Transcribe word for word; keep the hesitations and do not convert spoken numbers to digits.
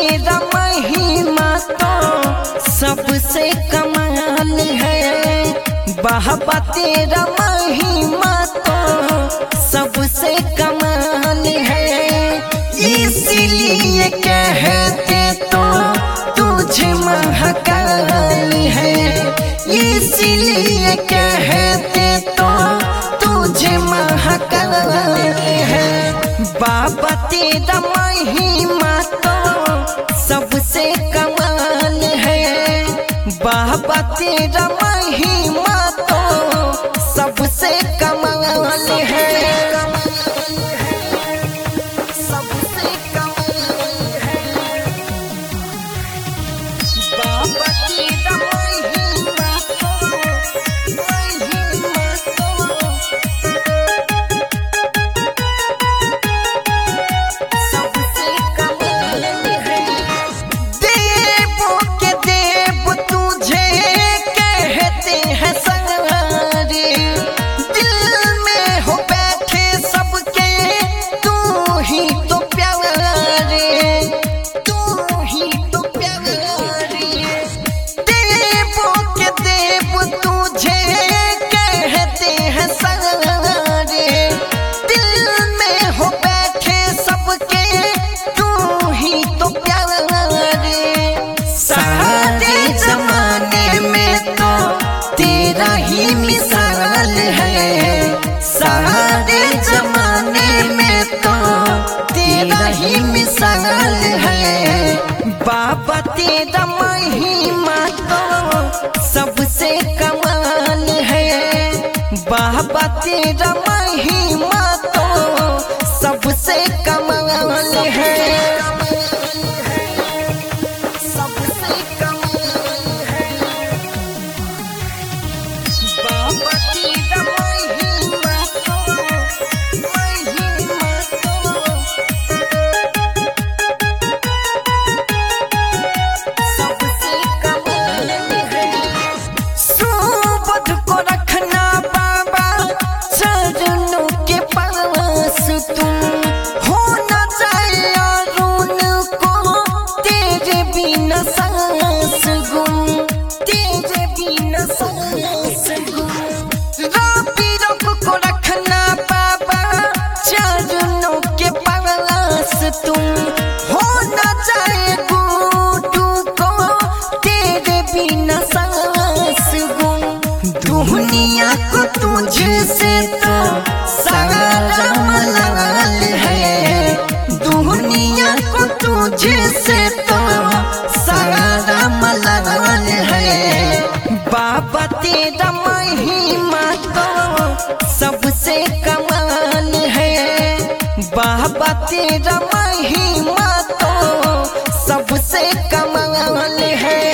तेरा महिमा तो सबसे कमाल है। बाबा तेरा महिमा तो सबसे कमाल है। इसलिए कहते तो तुझे महाकाल है। इसलिए कहते तो तुझे महाकाल है। बाबा तेरा महिमा तो सबसे कमाल है। बाबा तेरा महिमा तो सबसे कमाल है। सबसे कमाल है। बाबा तेरा महिमा तो महिमा तो सबसे कमाल है। देवों के देव तुझे कहते हैं संहारे। दिल में हो बैठे सबके तू ही तो प्यारे। तू ही तो प्यारे। देवों के देव तुझे कहते हैं संहारे। दिल में हो बैठे सबके तू ही तो प्यारे। सारे जमाने में तो तेरा ही मिसाल है। सारे जमाने में तो तेरा ही मिसाल है। बाबा तेरा महिमा तो सबसे कमाल है। बाबा तेरा महिमा तो सबसे कमाल है। सबसे कमाल है। बाबा तेरा महिमा तो महिमा तो सबसे कमाल है। सुबोध को रखना बाबा चरणों के पास तुम। हो न जाए अरुण को तेरे बिना सांस गुम। तेरे बिना सांस गुम। रबी रब को रखना बाबा चरणों के पास तुम। हो न जाए गुड्डू को तेरे बिना सांस गुम। दुनिया को तुझसे तो सारा मलाल है। दुनिया को तुझसे तो सारा मलाल है। बाबा तेरा महिमा तो सबसे कमाल है। बाबा तेरा महिमा तो सबसे कमाल है।